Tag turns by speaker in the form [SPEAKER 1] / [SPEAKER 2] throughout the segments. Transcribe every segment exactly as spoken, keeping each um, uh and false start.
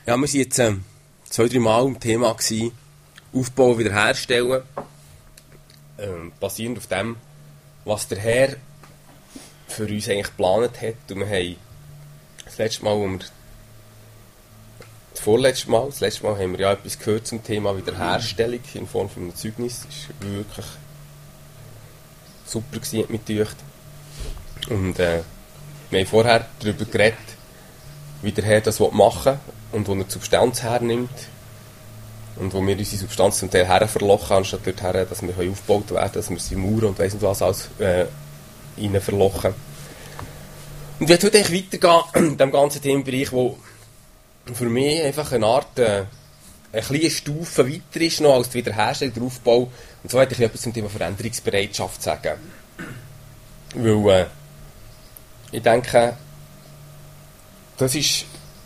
[SPEAKER 1] Ja, wir waren jetzt äh, zwei, drei Mal im Thema gewesen, Aufbau, wiederherstellen. Äh, basierend auf dem, was der Herr für uns eigentlich geplant hat. Und wir haben das letzte Mal, wo wir das vorletzte Mal, das letzte Mal haben wir ja etwas gehört zum Thema Wiederherstellung in Form von einem Zeugnis. Das war wirklich super gewesen, mit euch. Und äh, wir haben vorher darüber geredet, wie der Herr das machen will und wo er die Substanz hernimmt und wo wir unsere Substanz zum Teil her verlochen, anstatt dorthin, dass wir aufgebaut werden, dass wir sie Mauern und weiss nicht was alles äh, rein verlochen. Und ich werde heute eigentlich weitergehen in diesem ganzen Themenbereich, wo für mich einfach eine Art, äh, eine kleine Stufe weiter ist noch als die Wiederherstellung, der Aufbau. Und so werde ich etwas zum Thema Veränderungsbereitschaft sagen. Weil äh, ich denke, das ist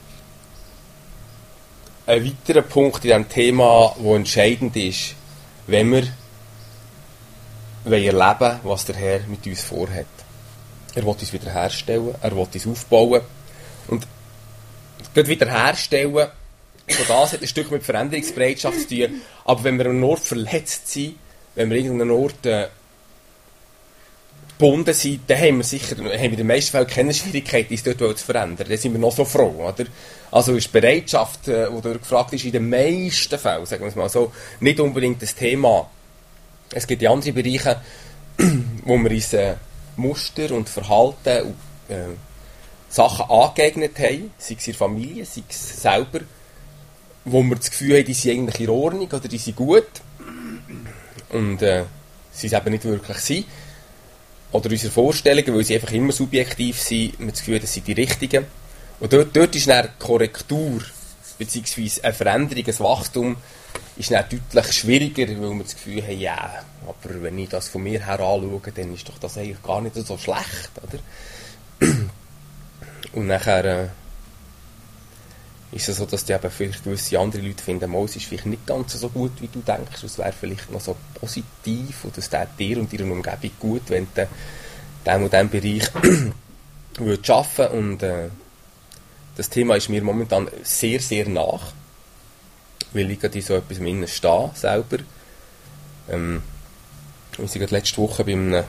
[SPEAKER 1] ein weiterer Punkt in diesem Thema, der entscheidend ist, wenn wir erleben wollen, was der Herr mit uns vorhat. Er will uns wiederherstellen, er will uns aufbauen. Und das Wiederherstellen, so das hat ein Stück mit Veränderungsbereitschaft zu tun. Aber wenn wir an einem Ort verletzt sind, wenn wir an einem Ort äh, gebunden sind, dann haben wir sicher, haben wir in den meisten Fällen keine Schwierigkeit, uns dort zu verändern. Dann sind wir noch so froh, oder? Also ist Bereitschaft, äh, die dort gefragt ist, in den meisten Fällen, sagen wir es mal so, nicht unbedingt das Thema. Es gibt ja andere Bereiche, wo wir uns äh, Muster und Verhalten und äh, Sachen angeeignet haben, sei es in der Familie, sei es selber, wo wir das Gefühl haben, die sind eigentlich in Ordnung oder die sind gut und äh, sie es eben nicht wirklich sind. Oder unsere Vorstellungen, weil sie einfach immer subjektiv sind, wir das Gefühl, das sind die richtigen. Und dort, dort ist eine Korrektur, beziehungsweise eine Veränderung, ein Wachstum, ist dann deutlich schwieriger, weil wir das Gefühl haben, ja, aber wenn ich das von mir her anschaue, dann ist doch das eigentlich gar nicht so schlecht, oder? Und nachher äh, ist es so, dass die eben vielleicht gewisse andere Leute finden, mal, es ist vielleicht nicht ganz so gut, wie du denkst, es wäre vielleicht noch so positiv oder es täte dir und deiner Umgebung gut, wenn du in diesem Bereich würdest arbeiten. Und äh, das Thema ist mir momentan sehr, sehr nach, weil ich gerade in so etwas mit ihnen stehe, selber. Ähm, wir waren gerade letzte Woche bei einem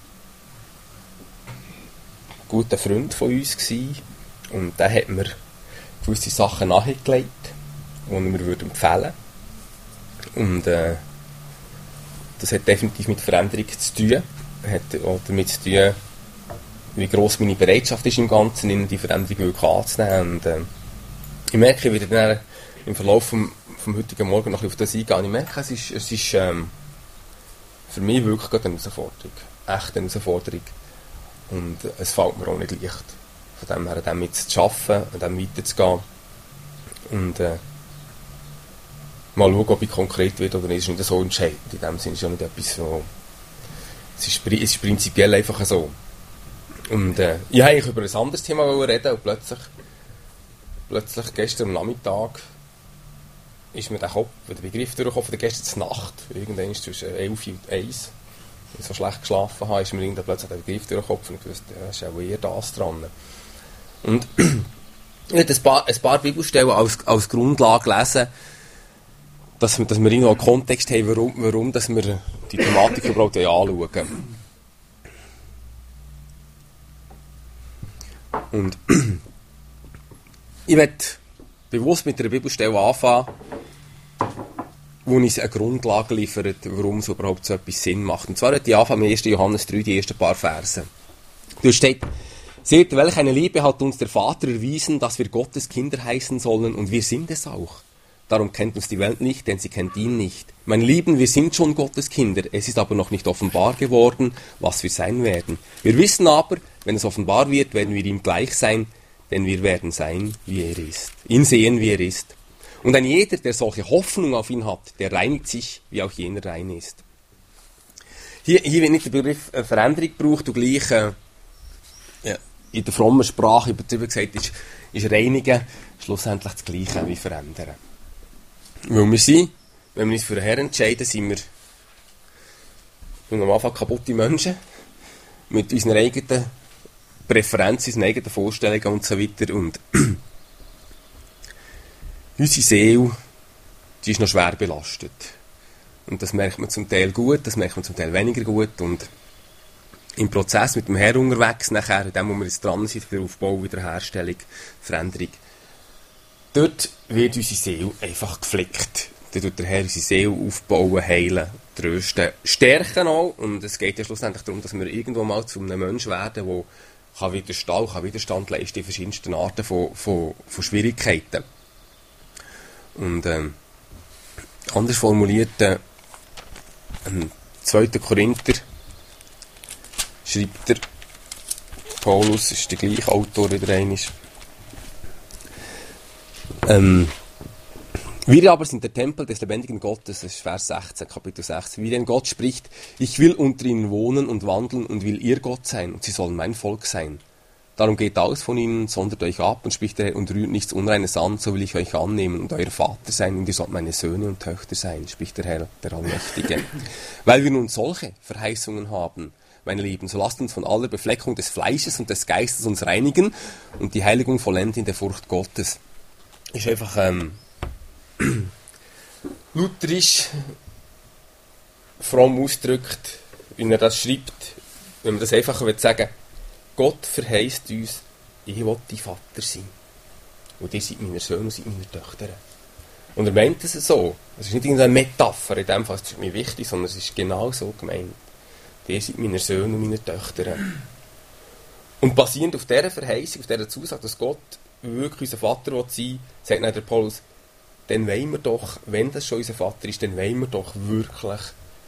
[SPEAKER 1] guten Freund von uns gewesen, und der hat mir gewisse Sachen nachgelegt, die ich mir würde empfehlen würde. Und äh, das hat definitiv mit Veränderung zu tun. Hat auch damit zu tun, wie gross meine Bereitschaft ist im Ganzen, in die Veränderung wirklich anzunehmen. Und, äh, ich merke, wie ich dann im Verlauf vom, vom heutigen Morgen noch auf das eingehe. Ich merke, es ist, es ist ähm, für mich wirklich eine Herausforderung. Echt eine Herausforderung. Und äh, es fällt mir auch nicht leicht. Von dem her, damit zu arbeiten, an dem weiterzugehen. Und äh, mal schauen, ob ich konkret wird oder nicht. Das ist nicht so entscheidend. In dem Sinne ist ja nicht etwas so. Es ist, es ist prinzipiell einfach so. Und äh, ich wollte eigentlich über ein anderes Thema reden und plötzlich, plötzlich gestern am Nachmittag ist mir der Kopf, der Begriff durchgekommen, oder gestern Nacht, irgendwann zwischen elf und eins, wenn ich so schlecht geschlafen habe, ist mir irgendwann plötzlich der Begriff durchgekommen und ich wusste, ja, ist auch eher das dran. Und ich habe ein paar, ein paar Bibelstellen als, als Grundlage gelesen, dass, dass wir irgendwo einen Kontext haben, warum, warum dass wir die Thematik überhaupt anschauen. Und ich werde bewusst mit einer Bibelstelle anfangen, wo uns eine Grundlage liefert, warum es überhaupt so etwas Sinn macht. Und zwar wird ich anfangen mit ersten Johannes drei, die ersten paar Verse. Da steht: Seht, welch eine Liebe hat uns der Vater erwiesen, dass wir Gottes Kinder heißen sollen, und wir sind es auch. Darum kennt uns die Welt nicht, denn sie kennt ihn nicht. Meine Lieben, wir sind schon Gottes Kinder, es ist aber noch nicht offenbar geworden, was wir sein werden. Wir wissen aber, wenn es offenbar wird, werden wir ihm gleich sein, denn wir werden sein, wie er ist. Ihn sehen, wie er ist. Und ein jeder, der solche Hoffnung auf ihn hat, der reinigt sich, wie auch jener rein ist. Hier, hier wird nicht der Begriff äh, Veränderung gebraucht, und gleich äh, ja, in der frommen Sprache übertrieben gesagt ist, ist Reinigen schlussendlich das Gleiche wie Verändern. Weil wir sind, wenn wir uns für den Herrn entscheiden, sind wir am Anfang kaputte Menschen mit unseren eigenen Präferenzen, unseren eigenen Vorstellungen und so weiter. Und unsere Seele, die ist noch schwer belastet. Und das merkt man zum Teil gut, das merkt man zum Teil weniger gut. Und im Prozess mit dem Herr unterwegs, nachher, in dem, wo wir jetzt dran sind, der Aufbau, Wiederherstellung, Veränderung, dort wird unsere Seele einfach geflickt. Dort wird der Herr unsere Seele aufbauen, heilen, trösten, stärken auch. Und es geht ja schlussendlich darum, dass wir irgendwo mal zu einem Menschen werden, der kann widerstehen, kann Widerstand leisten in verschiedensten Arten von, von, von Schwierigkeiten. Und ähm, anders formuliert, äh, im zweiten Korinther schreibt der Paulus, ist der gleiche Autor wie der eine ist. Ähm, wir aber sind der Tempel des lebendigen Gottes, das ist Vers sechzehn, Kapitel sechzehn, wie denn Gott spricht, ich will unter ihnen wohnen und wandeln und will ihr Gott sein und sie sollen mein Volk sein. Darum geht aus von ihnen, sondert euch ab und spricht der Herr und rührt nichts Unreines an, so will ich euch annehmen und euer Vater sein und ihr sollt meine Söhne und Töchter sein, spricht der Herr, der Allmächtige. Weil wir nun solche Verheißungen haben, meine Lieben, so lasst uns von aller Befleckung des Fleisches und des Geistes uns reinigen und die Heiligung vollenden in der Furcht Gottes. Ist einfach ähm, lutherisch fromm ausgedrückt, wie er das schreibt, wenn man das einfach sagen will, Gott verheißt uns, ich will dein Vater sein. Und ihr seid meine Söhne und seid meine Töchter. Und er meint es so. Es ist nicht irgendeine Metapher, in dem Fall ist es mir wichtig, sondern es ist genau so gemeint. Ihr seid meine Söhne und meine Töchter. Und basierend auf dieser Verheißung, auf dieser Zusage, dass Gott wirklich unser Vater sein will, sagt dann der Paulus, dann wollen wir doch, wenn das schon unser Vater ist, dann wollen wir doch wirklich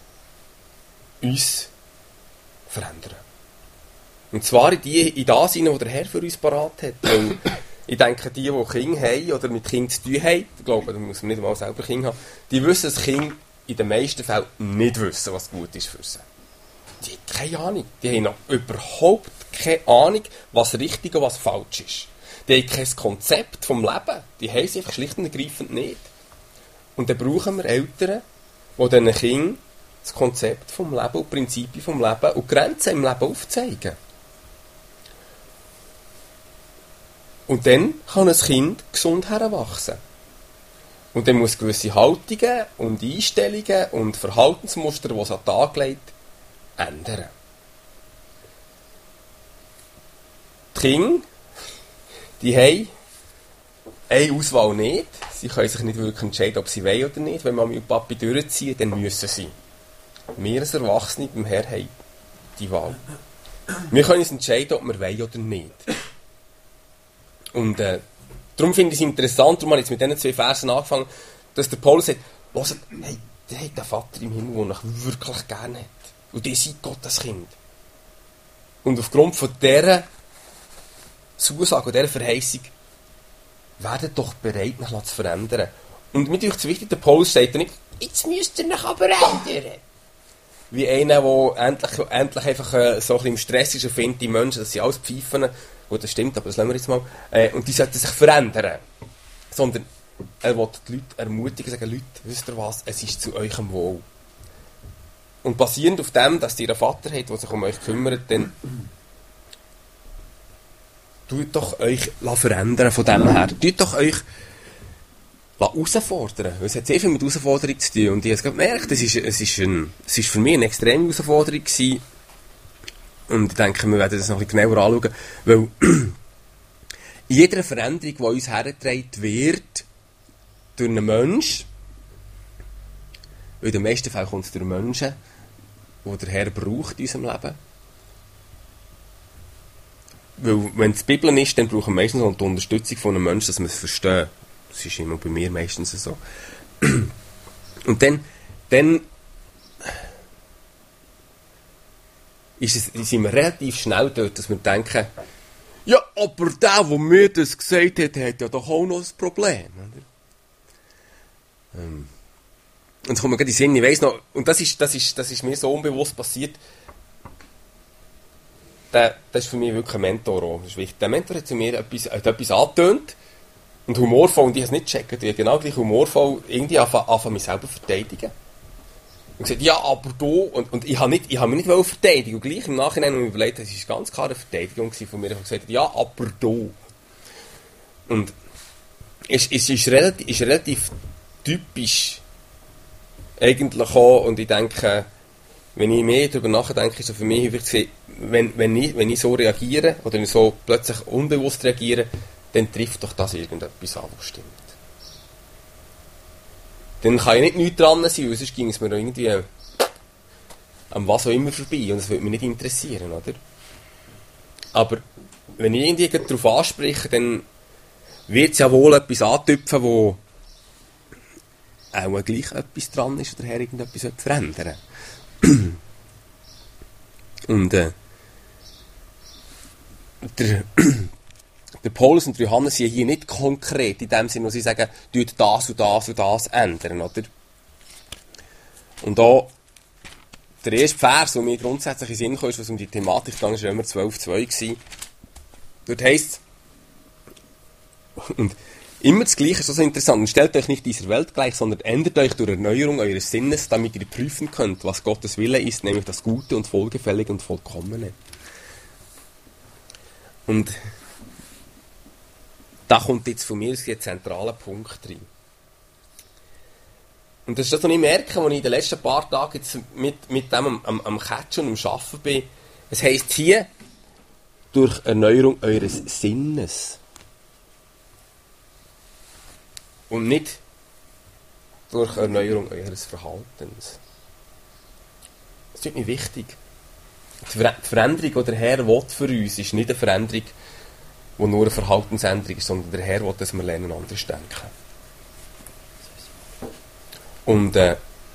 [SPEAKER 1] uns verändern. Und zwar in, die, in das hinein, was der Herr für uns parat hat. Weil ich denke, die, die Kinder haben oder mit Kindern zu tun haben, ich glaube, da muss man nicht mal selber Kinder haben, die wissen, dass Kinder in den meisten Fällen nicht wissen, was gut ist für sie. Die haben keine Ahnung. Die haben noch überhaupt keine Ahnung, was richtig und was falsch ist. Die haben kein Konzept vom Leben. Die haben es einfach schlicht und ergreifend nicht. Und dann brauchen wir Eltern, die diesen Kindern das Konzept vom Leben und Prinzipien vom Leben und Grenzen im Leben aufzeigen. Und dann kann ein Kind gesund heranwachsen. Und dann muss gewisse Haltungen und Einstellungen und Verhaltensmuster, die es an den Tag legt, ändern. Die Kinder, die haben eine Auswahl nicht. Sie können sich nicht wirklich entscheiden, ob sie wollen oder nicht. Wenn Mami und Papi durchziehen, dann müssen sie. Wir als Erwachsene beim Herrn haben die Wahl. Wir können uns entscheiden, ob wir wollen oder nicht. Und äh, darum finde ich es interessant, darum habe ich jetzt mit diesen zwei Versen angefangen, dass der Paulus sagt, hört, hey, der hat einen Vater im Himmel, den ich wirklich gerne hat. Und der seid Gottes Kind. Und aufgrund von dieser Zusage und dieser Verheißung werdet doch bereit, mich zu verändern. Und mir ist es wichtig, der Paulus sagt nicht, jetzt müsst ihr mich aber ändern. Wie einer, der endlich, endlich einfach äh, so ein bisschen im Stress ist und findet, die Menschen, dass sie alles pfeifen. Gut, das stimmt, aber das lassen wir jetzt mal. Äh, und die sollten sich verändern. Sondern er will die Leute ermutigen, sagen, Leute, wisst ihr was, es ist zu eurem Wohl. Und basierend auf dem, dass ihr einen Vater habt, der sich um euch kümmert, dann tut doch euch verändern von dem her. Tut doch euch herausfordern. Es hat sehr viel mit Herausforderung zu tun. Und ich habe gemerkt, es ist, es ist, ein, es ist für mich eine extreme Herausforderung gewesen. Und ich denke, wir werden das noch ein bisschen genauer anschauen. Weil in jeder Veränderung, die uns hergetragen wird, durch einen Menschen, weil in den meisten Fällen kommt es durch Menschen, die der Herr braucht in unserem Leben. Weil, wenn es die Bibel ist, dann brauchen wir meistens die Unterstützung von einem Menschen, dass wir es verstehen. Das ist immer bei mir meistens so. Und dann, dann ist es, sind wir relativ schnell dort, dass wir denken, ja, aber der, der mir das gesagt hat, hat ja doch auch noch ein Problem. Oder? Ähm. Und es kommt mir gerade in den Sinn, ich weiss noch, und das ist, das ist, das ist mir so unbewusst passiert, der, das ist für mich wirklich ein Mentor auch. Das ist wichtig. Der Mentor hat zu mir etwas, hat etwas angetönt und humorvoll, und ich habe es nicht gecheckt, ich habe genau gleich humorvoll irgendwie angefangen, mich selber zu verteidigen. Und gesagt, ja, aber du, und, und ich habe nicht, ich habe mich nicht verteidigen, und gleich im Nachhinein habe ich mir überlegt, das war ganz klar eine Verteidigung von mir, ich habe gesagt, ja, aber du. Und ist, ist, ist, relativ, ist relativ typisch eigentlich auch, und ich denke, wenn ich mehr darüber nachdenke, ist so für mich häufig, wenn, wenn, ich, wenn ich so reagiere oder so plötzlich unbewusst reagiere, dann trifft doch das irgendetwas an, was stimmt. Dann kann ich nicht nichts dran sein, weil sonst ging es mir irgendwie am was auch immer vorbei und das würde mich nicht interessieren, oder? Aber wenn ich irgendwie darauf anspreche, dann wird es ja wohl etwas antüpfen, wo auch gleich etwas dran ist oder her irgendetwas verändern. Und äh, der, der Paulus und der Johannes sind hier nicht konkret in dem Sinne, wo sie sagen, tut das und das und das ändern, oder? Und da der erste Vers, der mir grundsätzlich in den Sinn kam, was um die Thematik ging, war Römer zwölf zwei. Dort heisst es, und immer das Gleiche, ist so interessant, und stellt euch nicht dieser Welt gleich, sondern ändert euch durch Erneuerung eures Sinnes, damit ihr prüfen könnt, was Gottes Wille ist, nämlich das Gute und Wohlgefällige und Vollkommene. Und da kommt jetzt von mir ein zentraler Punkt rein. Und das ist das, was ich merke, als ich in den letzten paar Tagen jetzt mit, mit dem am, am, am Catchen und am Arbeiten bin. Es heisst hier, durch Erneuerung eures Sinnes. Und nicht durch Erneuerung eures Verhaltens. Das ist mir wichtig. Die Veränderung, die der Herr will für uns, ist nicht eine Veränderung, die nur eine Verhaltensänderung ist, sondern der Herr will, dass wir lernen, anders denken. Und äh,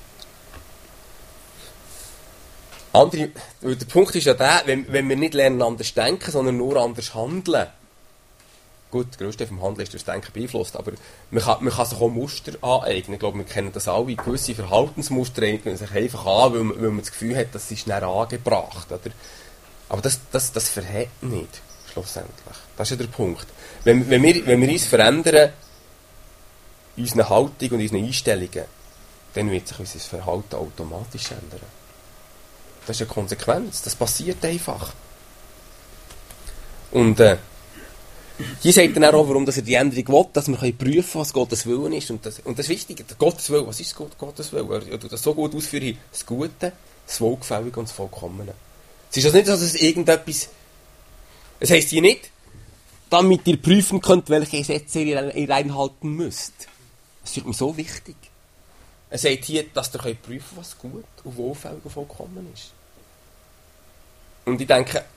[SPEAKER 1] andere, der Punkt ist ja der, wenn, wenn wir nicht lernen, anders denken, sondern nur anders handeln. Gut, der grösste vom Handeln ist durch das Denken beeinflusst, aber man kann, man kann sich auch Muster aneignen. Ich glaube, wir kennen das alle. Gewisse Verhaltensmuster eignen sich einfach an, weil man, weil man das Gefühl hat, das ist schnell angebracht. Oder? Aber das, das, das verhält nicht, schlussendlich. Das ist ja der Punkt. Wenn, wenn, wir, wenn wir uns verändern, unsere Haltung und unsere Einstellungen, dann wird sich unser Verhalten automatisch ändern. Das ist eine Konsequenz. Das passiert einfach. Und äh, hier sagt dann auch, warum dass er die Änderung will, dass wir prüfen können, was Gottes Willen ist. Und das, und das ist wichtig. Gottes Willen, was ist Gottes Willen? Er tut das so gut ausführen, das Gute, das Wohlgefällige und das Vollkommene. Es ist also nicht so, dass es irgendetwas... Es heisst hier nicht, damit ihr prüfen könnt, welche Gesetze ihr, ihr einhalten müsst. Das ist mir so wichtig. Er sagt hier, dass ihr könnt prüfen, was gut und wohlgefällig und vollkommen ist. Und ich denke,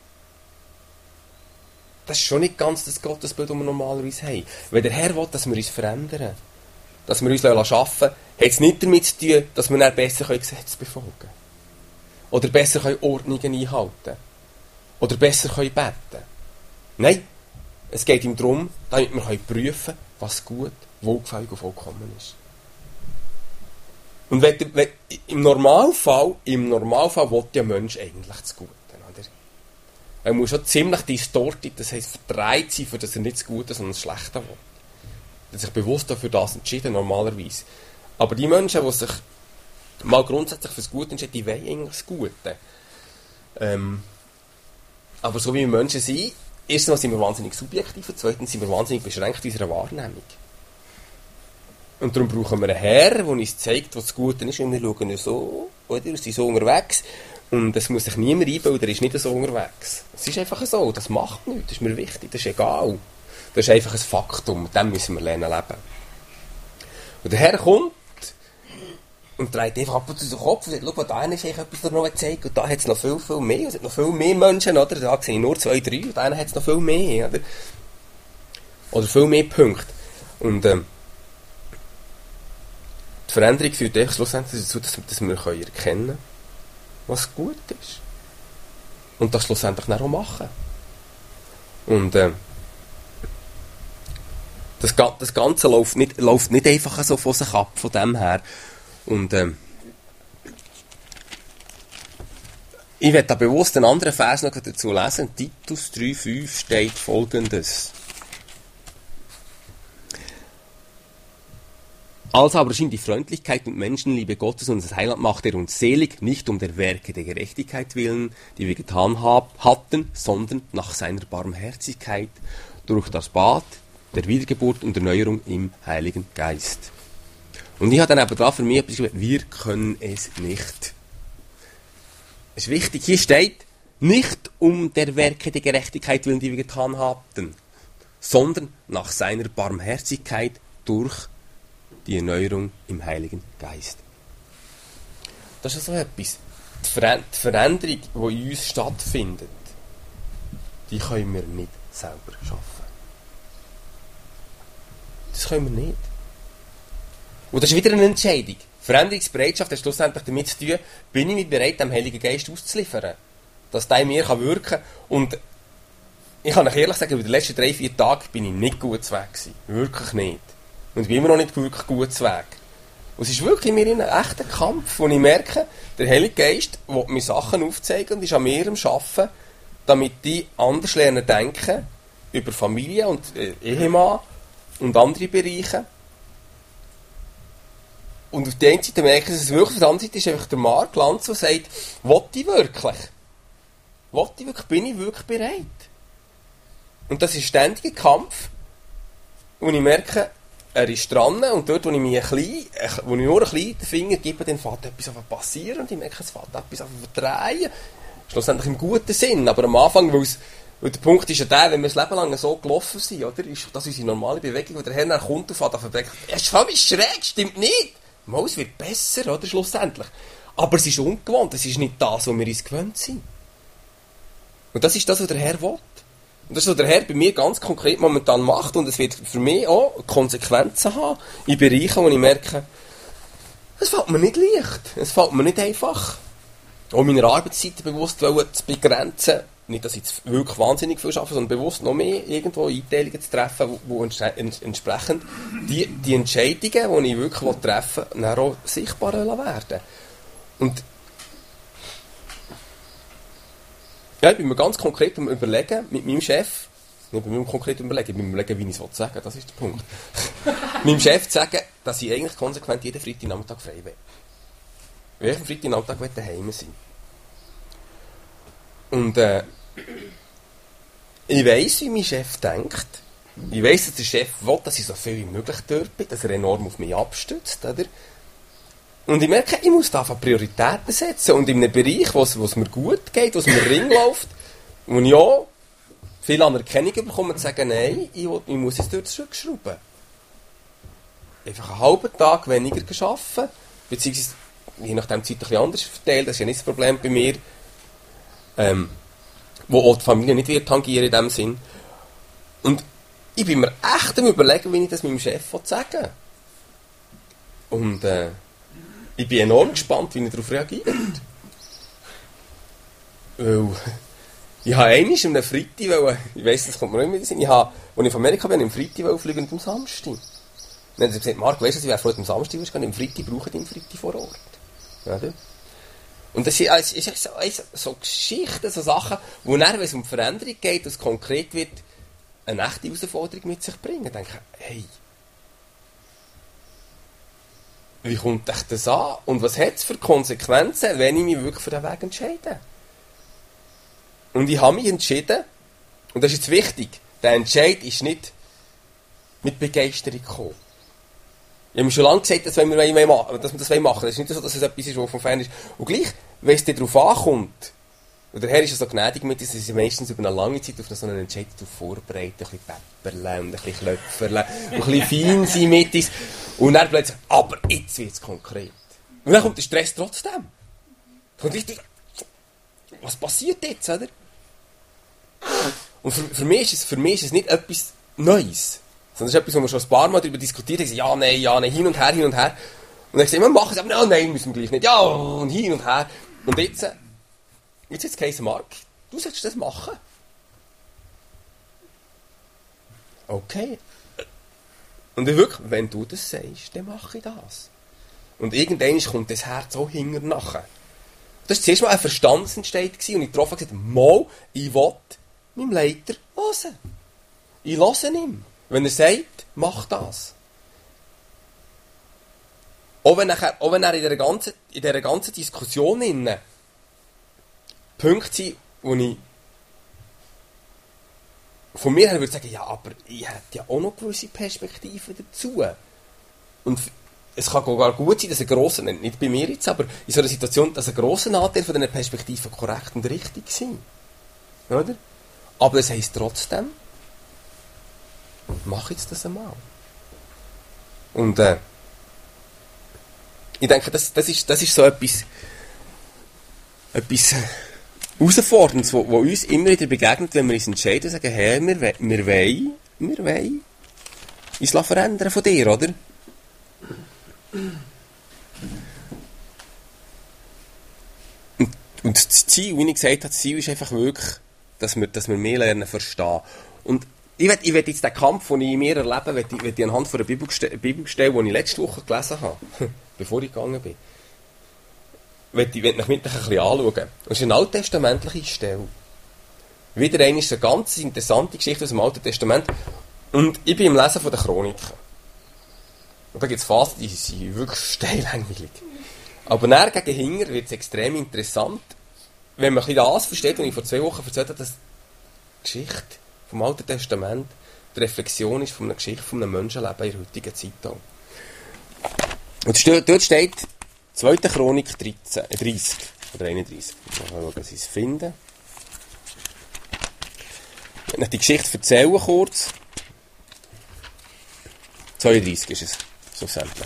[SPEAKER 1] das ist schon nicht ganz das Gottesbild, das wir normalerweise haben. Wenn der Herr will, dass wir uns verändern, dass wir uns arbeiten lassen, hat es nicht damit zu tun, dass wir dann besser Gesetze befolgen können. Oder besser Ordnungen einhalten können. Oder besser beten können. Nein, es geht ihm darum, damit wir prüfen können, was gut, wohlgefällig und vollkommen ist. Und wenn, wenn, im Normalfall, im Normalfall will der Mensch eigentlich das Gute. Oder? Er muss schon ziemlich distorted, das heisst verdreht sein, für dass er nicht das Gute, sondern das Schlechte will. Er hat sich bewusst dafür das entschieden, normalerweise. Aber die Menschen, die sich mal grundsätzlich für das Gute entscheiden, die wollen eigentlich das Gute. Ähm, aber so wie wir Menschen sind, erstens sind wir wahnsinnig subjektiv und zweitens sind wir wahnsinnig beschränkt in unserer Wahrnehmung. Und darum brauchen wir einen Herr, der uns zeigt, was das Gute ist. Und wir schauen ja so, oder? Wir sind so unterwegs. Und es muss sich niemand einbilden, der ist nicht so unterwegs. Es ist einfach so, das macht nichts, das ist mir wichtig, das ist egal. Das ist einfach ein Faktum, mit dem müssen wir lernen leben. Und der Herr kommt und dreht einfach ab und zu den Kopf und sagt, schau, da ist etwas, das noch zeigt, und da hat es noch viel, viel mehr. Es hat noch viel mehr Menschen, oder? Da sehe ich nur zwei, drei, und da hat es noch viel mehr, oder? Oder viel mehr Punkte. Und, ähm, die Veränderung führt echt schlussendlich dazu, dass, dass wir erkennen können, was gut ist. Und das schlussendlich dann auch machen. Und äh, das, das Ganze läuft nicht, läuft nicht einfach so von sich ab, von dem her. Und äh, ich werde da bewusst einen anderen Vers noch dazu lesen. In Titus drei fünf steht Folgendes. Als aber schien die Freundlichkeit und Menschenliebe Gottes und das Heiland machte er uns selig, nicht um der Werke der Gerechtigkeit willen, die wir getan hab, hatten, sondern nach seiner Barmherzigkeit durch das Bad, der Wiedergeburt und Erneuerung im Heiligen Geist. Und ich habe dann eben da für mich etwas geschrieben, wir können es nicht. Es ist wichtig, hier steht, nicht um der Werke der Gerechtigkeit willen, die wir getan haben, sondern nach seiner Barmherzigkeit durch die Erneuerung im Heiligen Geist. Das ist so etwas. Die Veränderung, die in uns stattfindet, die können wir nicht selber schaffen. Das können wir nicht. Und das ist wieder eine Entscheidung. Veränderungsbereitschaft hat schlussendlich damit zu tun, bin ich mich bereit, dem Heiligen Geist auszuliefern. Dass der in mir wirken kann. Und ich kann euch ehrlich sagen, über die letzten drei, vier Tage bin ich nicht gut zu Weg gewesen. Wirklich nicht. Und ich bin immer noch nicht wirklich gut zu Weg. Und es ist wirklich in mir ein echter Kampf, wo ich merke, der Heilige Geist will mir Sachen aufzeigen und ist an mir am Arbeiten, damit ich anders lernen denken über Familie und äh, Ehemann und andere Bereiche. Und auf der einen Seite merke ich, dass es wirklich, auf der anderen Seite ist einfach der Marc Lanz, der sagt, will ich wirklich? Will ich wirklich? Bin ich wirklich bereit? Und das ist ein ständiger Kampf, wo ich merke, er ist dran und dort, wo ich, mich ein bisschen, wo ich nur ein bisschen den Finger gebe, dann fängt etwas an zu passieren und ich merke, es fängt etwas an zu verdrehen. Schlussendlich im guten Sinn, aber am Anfang, weil, es, weil der Punkt ist ja der, wenn wir das Leben lang so gelaufen sind, oder, ist das unsere normale Bewegung, wo der Herr dann kommt und fängt an zu verdrehen. Es ist völlig schräg, stimmt nicht. Mal, es wird besser, oder, schlussendlich. Aber es ist ungewohnt, es ist nicht das, was wir uns gewöhnt sind. Und das ist das, was der Herr will. Und das ist, was der Herr bei mir ganz konkret momentan macht. Und es wird für mich auch Konsequenzen haben in Bereichen, wo ich merke, es fällt mir nicht leicht. Es fällt mir nicht einfach. Auch meine Arbeitszeiten bewusst zu begrenzen. Nicht, dass ich jetzt wirklich wahnsinnig viel arbeite, sondern bewusst noch mehr irgendwo Einteilungen zu treffen, wo entsprechend die, die Entscheidungen, die ich wirklich treffen will, dann auch sichtbar werden. Und ja, ich bin mir ganz konkret am Überlegen, mit meinem Chef, nicht bei mir konkret überlegen, ich bin mir überlegen, wie ich es sagen will, das ist der Punkt. Meinem Chef zu sagen, dass ich eigentlich konsequent jeden Freitagnachmittag frei will. Weil ich am Freitagnachmittag daheim sein. Und äh, ich weiss, wie mein Chef denkt. Ich weiss, dass der Chef will, dass ich so viel wie möglich dort bin, dass er enorm auf mich abstützt, oder? Und ich merke, ich muss da einfach Prioritäten setzen. Und in einem Bereich, wo es mir gut geht, wo es mir Ring läuft, wo ich auch viel Anerkennung bekomme, zu sagen, nein, ich, will, ich muss es dort zurückschrauben. Einfach einen halben Tag weniger arbeiten, beziehungsweise je nachdem die Zeit ein bisschen anders verteilt, das ist ja nicht das Problem bei mir, ähm, wo auch die Familie nicht wird tangieren in dem Sinn. Und ich bin mir echt am Überlegen, wie ich das meinem Chef sagen will. Und äh, ich bin enorm gespannt, wie er darauf reagiert. Weil ich habe einmal am Freitag, weil, ich weiss, das kommt mir nicht mehr in den Sinn, ich habe, als ich von Amerika bin, am Freitag fliegen und am Samstag. Dann haben sie gesagt, Marc, weißt du, ich wäre froh, am Samstag gehen, am Freitag brauchen die am Freitag vor Ort. Ja, und das ist, ist so, so Geschichten, so Sachen, wo dann, wenn es um die Veränderung geht, dass es konkret wird, eine echte Herausforderung mit sich bringen. Ich denke, hey, wie kommt euch das an? Und was hat es für Konsequenzen, wenn ich mich wirklich für den Weg entscheide? Und ich habe mich entschieden, und das ist jetzt wichtig, der Entscheid ist nicht mit Begeisterung gekommen. Ich habe mir schon lange gesagt, dass wir, dass wir das machen. Das ist nicht so, dass es etwas ist, was vom Fan ist. Und gleich, wenn es dir darauf ankommt, und der Herr ist ja so gnädig mit uns, dass sie meistens über eine lange Zeit auf so einen Entscheid vorbereiten, ein bisschen pepperle und ein bisschen klöpferle und ein bisschen fein sein mit uns. Und dann plötzlich, aber jetzt wird es konkret. Und dann kommt der Stress trotzdem. Und richtig, was passiert jetzt, oder? Und für, für, mich ist es, für mich ist es nicht etwas Neues. Sondern das ist etwas, wo wir schon ein paar Mal darüber diskutiert haben. Ja, nein, ja, nein, hin und her, hin und her. Und dann gesagt, wir machen es, aber nein, nein, müssen wir gleich nicht. Ja, und hin und her. Und jetzt, jetzt ist es geheißen, Marc, du sollst das machen. Okay. Und wirklich, wenn du das sagst, dann mache ich das. Und irgendwann kommt das Herz auch hinter nachher. Das war zuerst mal ein Verstandesentscheid und ich getroffen und gesagt, mal, ich will meinem Leiter hören. Ich höre ihm. Wenn er sagt, mach das. Auch wenn, nachher, auch wenn er in dieser ganzen, in dieser ganzen Diskussion innen Punkte sind, wo ich von mir her würde ich sagen, ja, aber ich hätte ja auch noch gewisse Perspektiven dazu. Und es kann sogar gut sein, dass ein grosser, nicht bei mir jetzt, aber in so einer Situation, dass ein grosser Anteil von diesen Perspektiven korrekt und richtig sind. Oder? Aber das heisst trotzdem, mach jetzt das einmal. Und äh, ich denke, das, das, ist, das ist so etwas, etwas Herausforderndes, wo, wo uns immer wieder begegnet, wenn wir uns entscheiden und sagen, hey, wir, we- wir wollen, wir wollen uns verändern von dir, oder? Und, und das Ziel, wie ich gesagt habe, das Ziel ist einfach wirklich, dass wir, dass wir mehr lernen verstehen. Und ich will, ich will jetzt den Kampf, den ich in mir erlebe, will ich, will ich anhand von einer Bibelstelle, Bibelstelle, die ich letzte Woche gelesen habe, bevor ich gegangen bin, will ich, will ich mit euch ein bisschen anschauen. Das ist eine alttestamentliche Stelle. Wieder eine ist eine ganz interessante Geschichte aus dem Alten Testament. Und ich bin im Lesen von der Chroniken. Und da gibt es Phasen, die sind wirklich steilhängig. Aber dann gegen Hinger wird es extrem interessant, wenn man ein bisschen das versteht, was ich vor zwei Wochen erzählt habe, dass die Geschichte vom Alten Testament die Reflexion ist von einer Geschichte von einem Menschenleben in der heutigen Zeit. Auch. Und dort steht zweite Chronik dreizehn, äh dreißig oder einunddreißig. Mal schauen, ob sie es finden. Ich möchte die Geschichte erzählen kurz. zweiunddreißig ist es, schlussendlich.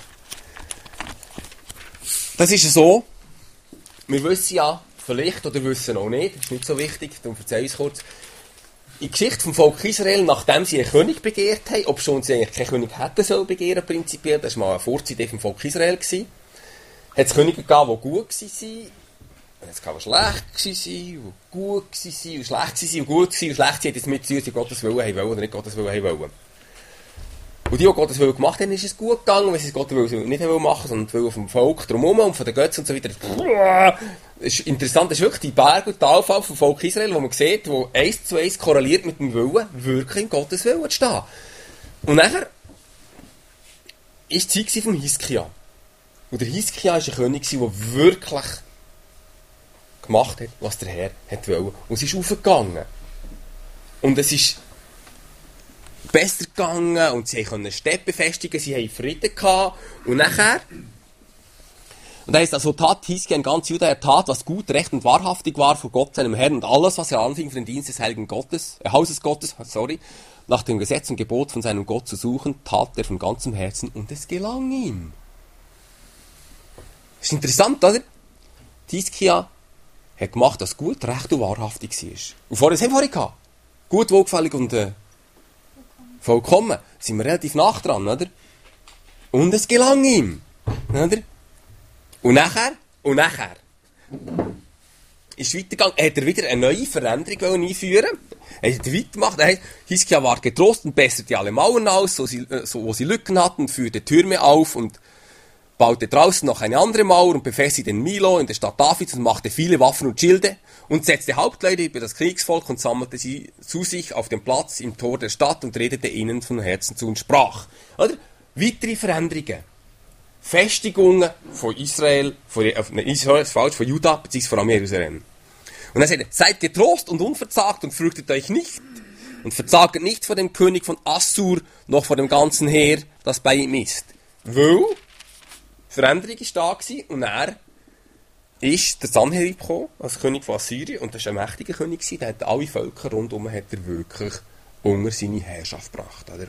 [SPEAKER 1] Das ist so, wir wissen ja, vielleicht oder wissen auch nicht, das ist nicht so wichtig, darum erzähle ich es kurz. In der Geschichte vom Volk Israel, nachdem sie einen König begehrt haben, ob schon sie eigentlich keinen König hätten sollen begehren, prinzipiell, das war mal eine Vorzeit vom Volk Israel gewesen, hat es Könige gegeben, die gut waren, es gab, die schlecht waren, die gut waren, und schlecht waren, und gut waren, und schlecht waren, die das mit zu uns Gottes Willen wollen oder nicht Gottes Willen wollen. Und die, die Gottes Willen gemacht haben, ist es gut gegangen, weil sie es Gottes Willen nicht machen wollten, sondern die Willen vom Volk drumherum und von den Götzen und so weiter. Es ist interessant, das ist wirklich die Berg- und Talfall vom Volk Israel, wo man sieht, wo eins zu eins korreliert mit dem Willen, wirklich in Gottes Willen zu stehen. Und nachher ist die Zeit von Hiskia. Und der Hiskia war ein König, der wirklich gemacht hat, was der Herr wollte. Und es ist aufgegangen. Und es ist besser gegangen und sie konnten Städte befestigen, sie hatten Frieden gehabt. Und nachher, und da heisst also, tat Hiskia in ganz Juda, er tat, was gut, recht und wahrhaftig war vor Gott, seinem Herrn, und alles, was er anfing für den Dienst des Heiligen Gottes, äh, Hauses Gottes, sorry, nach dem Gesetz und Gebot von seinem Gott zu suchen, tat er von ganzem Herzen und es gelang ihm. Das ist interessant, oder? Hiskia hat gemacht, was gut, recht und wahrhaftig war. Und vorher, das haben wir vorhin gehabt. Gut, wohlgefällig und äh, vollkommen. Sind wir relativ nah dran, oder? Und es gelang ihm. Oder? Und nachher, und nachher, ist weitergegangen, hat er wieder eine neue Veränderung einführen. Er hat weitergemacht, er hat, Hiskia war getrost und besserte alle Mauern aus, so sie, so, wo sie Lücken hatten, führte Türme auf und baute draußen noch eine andere Mauer und befestigte den Milo in der Stadt Davids und machte viele Waffen und Schilde und setzte Hauptleute über das Kriegsvolk und sammelte sie zu sich auf dem Platz im Tor der Stadt und redete ihnen von Herzen zu und sprach. Oder? Weitere Veränderungen. Festigungen von Israel, von, äh, Israel falsch, von Juda, beziehungsweise von Jerusalem. Und er sagte, seid getrost und unverzagt und fürchtet euch nicht und verzaget nicht vor dem König von Assur, noch vor dem ganzen Heer, das bei ihm ist. Weil Veränderung war da gewesen, und er ist der Sanherib gekommen, als König von Assyrien, und das war ein mächtiger König gewesen, der hat alle Völker rundum hat er wirklich unter seine Herrschaft gebracht, oder?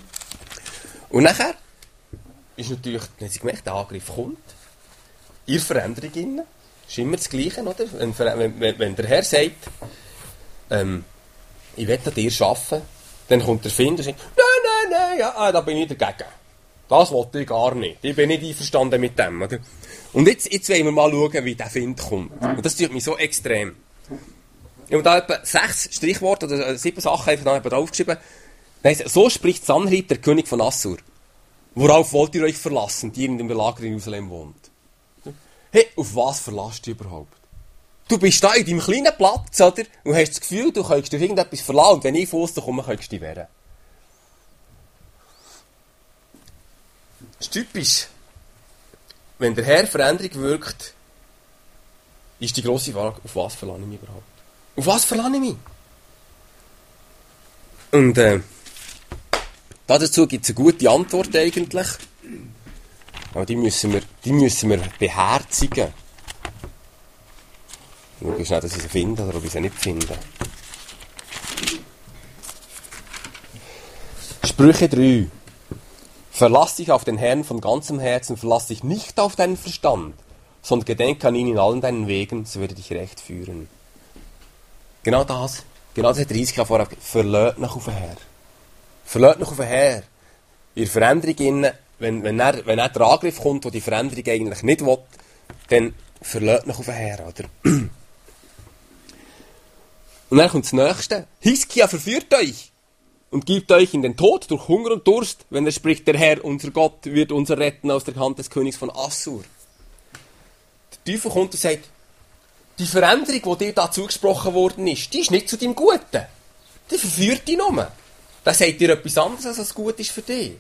[SPEAKER 1] Und nachher ist natürlich, dann haben sie gemerkt, der Angriff kommt, ihr Veränderung innen, ist immer das Gleiche, oder? Wenn, wenn, wenn der Herr sagt, ähm, ich will an dir arbeiten, dann kommt der Find und sagt, nein, nein, nein, ja, da bin ich dagegen. Das wollte ich gar nicht. Ich bin nicht einverstanden mit dem, oder? Und jetzt, jetzt wollen wir mal schauen, wie der Find kommt. Und das tut mich so extrem. Ich habe da etwa sechs Strichworte oder sieben Sachen einfach draufgeschrieben. So spricht Sanherib, der König von Assur. Worauf wollt ihr euch verlassen, die in dem Belager in Jerusalem wohnt? Hey, auf was verlasst du überhaupt? Du bist da in deinem kleinen Platz, oder? Und hast das Gefühl, du könntest durch irgendetwas verlassen, und wenn ich von aussen komme, könntest du dich wehren. Das ist typisch. Wenn der Herr Veränderung wirkt, ist die grosse Frage, auf was verlange ich mich überhaupt? Auf was verlange ich mich? Und äh, dazu gibt es eine gute Antwort eigentlich. Aber die müssen wir, die müssen wir beherzigen. Schau schnell, dass ich sie finde oder ob ich sie nicht finde. Sprüche drei. Verlass dich auf den Herrn von ganzem Herzen, verlass dich nicht auf deinen Verstand, sondern gedenke an ihn in allen deinen Wegen, so wird er dich recht führen. Genau das, genau das hat der Iskia vorher gesagt. Verlasst dich auf den Herrn. Verlasst dich auf den Herrn. In der Veränderung, wenn, wenn, er, wenn er der Angriff kommt, wo die Veränderung eigentlich nicht will, dann verlasst dich auf den Herrn, oder? Und dann kommt das Nächste. Hiskia verführt euch und gibt euch in den Tod durch Hunger und Durst, wenn er spricht, der Herr, unser Gott, wird uns retten aus der Hand des Königs von Assur. Der Teufel kommt und sagt, die Veränderung, die dir da zugesprochen worden ist, die ist nicht zu deinem Guten. Die verführt dich nur. Das sagt dir etwas anderes, als was gut ist für dich.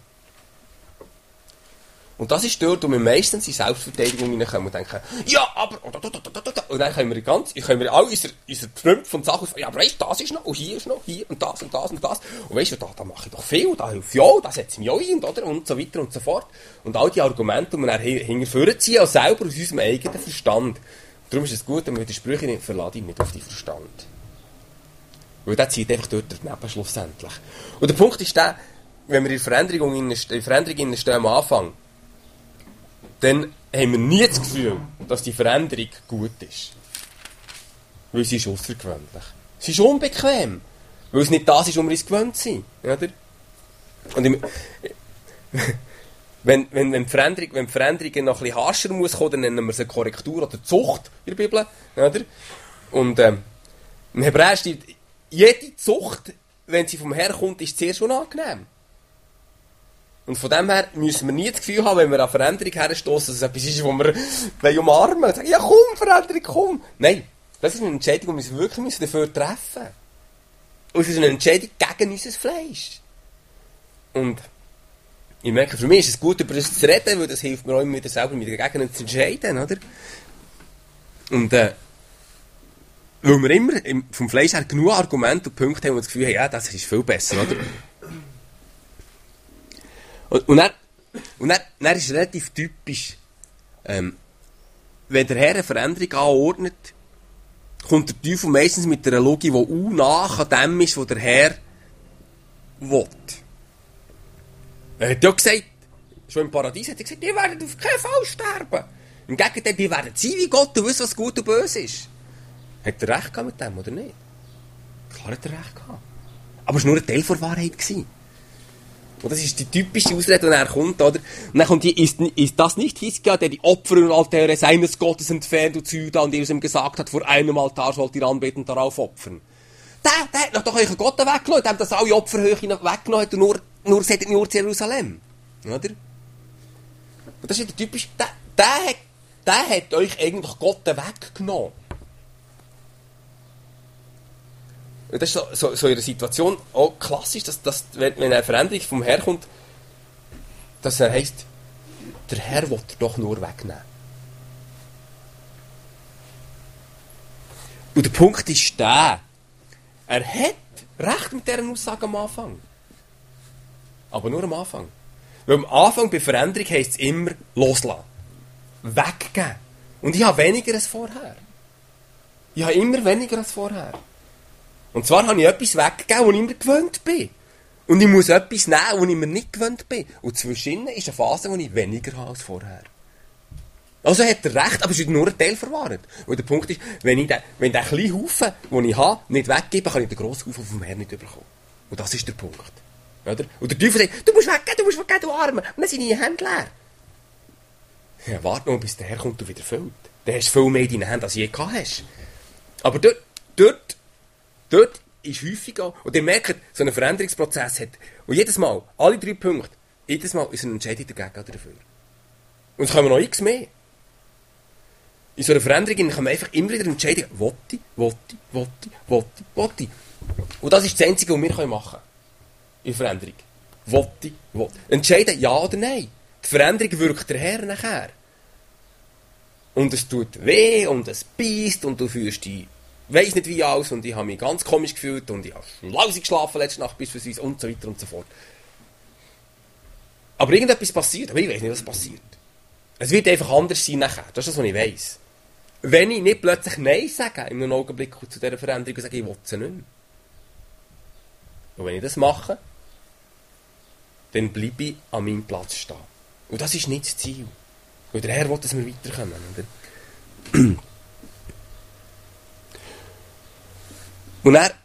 [SPEAKER 1] Und das ist dort, wo wir meistens in Selbstverteidigung hineinkommen und denken, ja, aber... Und dann können wir ganz, können wir all unsere, unsere Trümpfe und Sachen... Ja, aber weißt du, das ist noch, und hier ist noch, hier und das und das und das. Und weißt du, da, da mache ich doch viel, da hilft ja, da setze ich mich auch ein, oder? Und so weiter und so fort. Und all die Argumente, die wir dann hinterher ziehen, auch selber aus unserem eigenen Verstand. Darum ist es gut, wenn wir die Sprüche nicht verladen, nicht auf den Verstand. Weil der zieht einfach dort daneben schlussendlich. Und der Punkt ist der, wenn wir in der Veränderung, in der Veränderung stehen am Anfang, dann haben wir nie das Gefühl, dass die Veränderung gut ist. Weil sie ist außergewöhnlich. Sie ist unbequem. Weil es nicht das ist, was wir uns gewöhnt sind. Oder? Und im, wenn, wenn, wenn, die Veränderung, wenn die Veränderung noch ein bisschen harscher muss kommen, dann nennen wir sie Korrektur oder Zucht in der Bibel. Oder? Und ähm, im Hebräer steht, jede Zucht, wenn sie vom Herrn kommt, ist sehr schon angenehm. Und von dem her müssen wir nie das Gefühl haben, wenn wir an Veränderung herstoßen, dass es etwas ist, wo wir umarmen und sagen, ja komm, Veränderung, komm. Nein, das ist eine Entscheidung, die wir wirklich dafür treffen müssen. Und es ist eine Entscheidung gegen unser Fleisch. Und ich merke, für mich ist es gut, über das zu reden, weil das hilft mir auch immer wieder selber, mich dagegen zu entscheiden, oder? Und äh, weil wir immer vom Fleisch her genug Argumente und Punkte haben, wo wir das Gefühl haben, ja, das ist viel besser, oder? Und, und, dann, und dann, dann ist es relativ typisch, ähm, wenn der Herr eine Veränderung anordnet, kommt der Teufel meistens mit einer Logik, die auch nach an dem ist, was der Herr will. Er hat ja gesagt, schon im Paradies hat er gesagt, ihr werdet auf keinen Fall sterben. Im Gegenteil, ihr werdet sein wie Gott und wissen, was gut und böse ist. Hat er recht gehabt mit dem, oder nicht? Klar hat er recht gehabt. Aber es war nur ein Teil der Wahrheit gewesen. Und das ist die typische Ausrede, die er kommt, oder? Und dann kommt die, ist, ist das nicht Hiskia, der die Opfer und Altäre seines Gottes entfernt und zu Juda, und Jesus ihm gesagt hat, vor einem Altar sollt ihr anbeten und darauf opfern. Der, der hat doch euren Gott weggenommen, der hat alle Opferhöhe weggenommen hat und nur, nur, seht nur zu Jerusalem. Oder? Und das ist der typische, der, der, hat, der hat euch eigentlich Gott weggenommen. Das ist so, so, so in einer Situation auch klassisch, dass, dass wenn, wenn eine Veränderung vom Herr kommt, dass er heisst, der Herr will doch nur wegnehmen. Und der Punkt ist der, er hat recht mit dieser Aussage am Anfang. Aber nur am Anfang. Weil am Anfang bei Veränderung heisst es immer loslassen. Weggeben. Und ich habe weniger als vorher. Ich habe immer weniger als vorher. Und zwar habe ich etwas weggegeben, wo ich mir gewöhnt bin. Und ich muss etwas nehmen, wo ich mir nicht gewöhnt bin. Und zwischen ist eine Phase, wo ich weniger habe als vorher. Also hat er recht, aber es ist nur ein Teil verwahrt. Und der Punkt ist, wenn ich den, wenn den kleinen Haufen, den ich habe, nicht weggebe, kann ich den grossen Haufen vom Herrn nicht bekommen. Und das ist der Punkt. Oder? Und der Teufel sagt, du musst weggeben, du musst weggeben, du Arme. Und dann sind deine Hände leer. Ja, warte noch, bis der Herr kommt und wieder füllt. Dann hast du viel mehr in deinen Händen, als du je gehabt hast. Aber dort, dort, dort ist häufig auch, und ihr merkt, so einen Veränderungsprozess hat, und jedes Mal, alle drei Punkte, jedes Mal ist eine Entscheidung dagegen oder dafür. Und es kommen noch x mehr. In so einer Veränderung kommen einfach immer wieder Entscheidungen, wotti, wotti, wotti, wotti, wotti. Und das ist das Einzige, was wir machen können. In Veränderung. Wotti, wotti. Entscheiden, ja oder nein. Die Veränderung wirkt der Herr nachher. Und es tut weh, und es beißt, und du fühlst dich weiss nicht wie alles und ich habe mich ganz komisch gefühlt und ich habe lausig geschlafen letzte Nacht beispielsweise und so weiter und so fort. Aber irgendetwas passiert, aber ich weiss nicht, was passiert. Es wird einfach anders sein nachher, das ist das, was ich weiss. Wenn ich nicht plötzlich Nein sage, in einem Augenblick zu dieser Veränderung und sage, ich will sie nicht mehr. Und wenn ich das mache, dann bleibe ich an meinem Platz stehen. Und das ist nicht das Ziel. Weil der Herr will, dass wir weiterkommen. Oder? Und dann,